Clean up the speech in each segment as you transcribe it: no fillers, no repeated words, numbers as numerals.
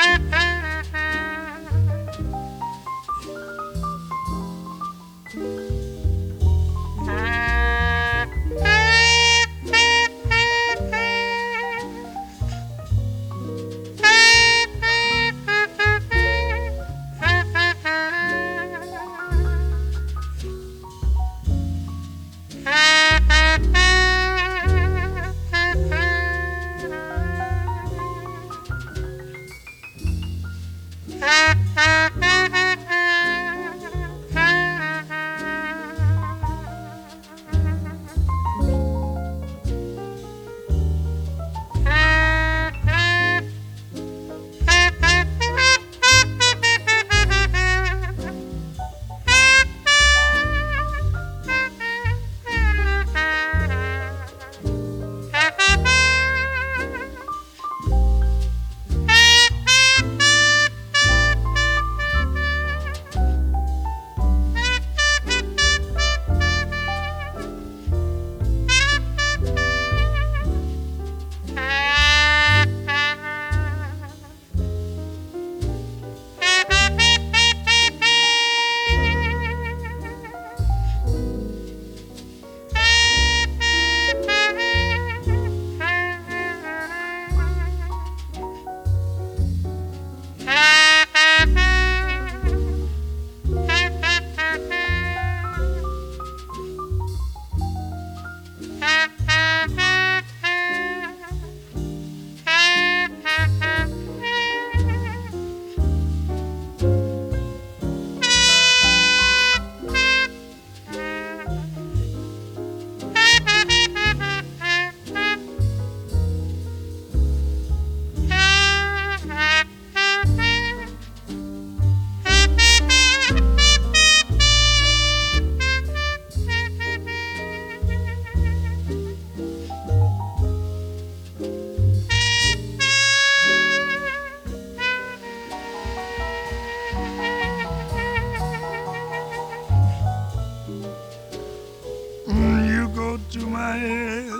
You go to my head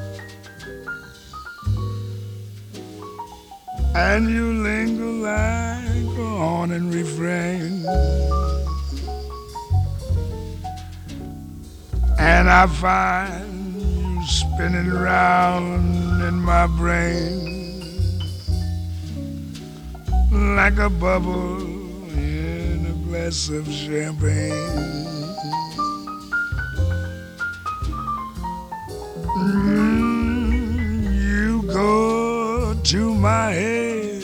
and you linger like a haunting refrain, and I find you spinning round in my brain like a bubble in a glass of champagne. You go to my head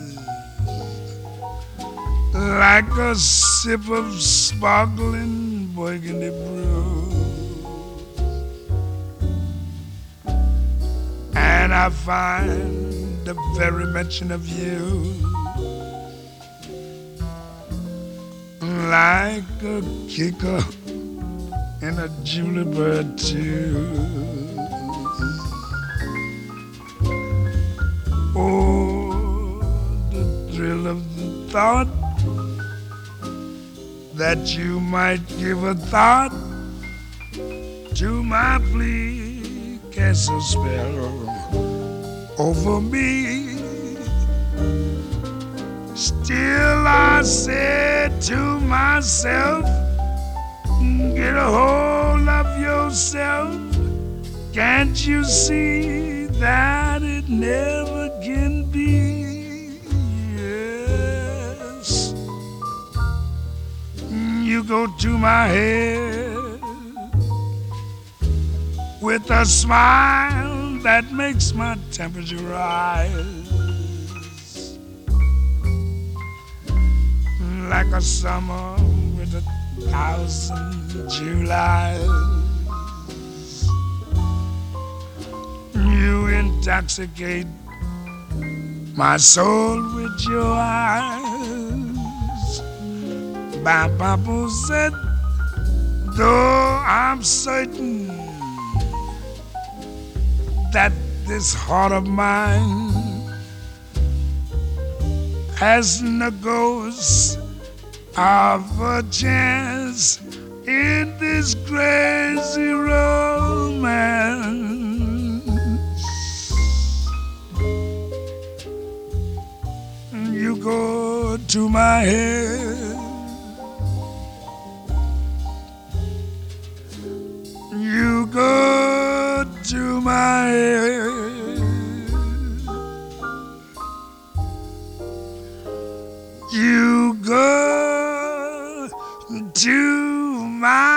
like a sip of sparkling burgundy brew, and I find the very mention of you like a kicker in a Julie Bird tune. Oh, the thrill of the thought that you might give a thought to my plea, cast a spell over me. Still I said to myself, get a hold of yourself. Can't you see that it never can be? Yes, you go to my head with a smile that makes my temperature rise like a summer with 1,000 Julys. You intoxicate my soul with your eyes. Papa said, though I'm certain that this heart of mine has no ghost of a chance in this crazy romance. You You go to my head. You go to my head. You go to my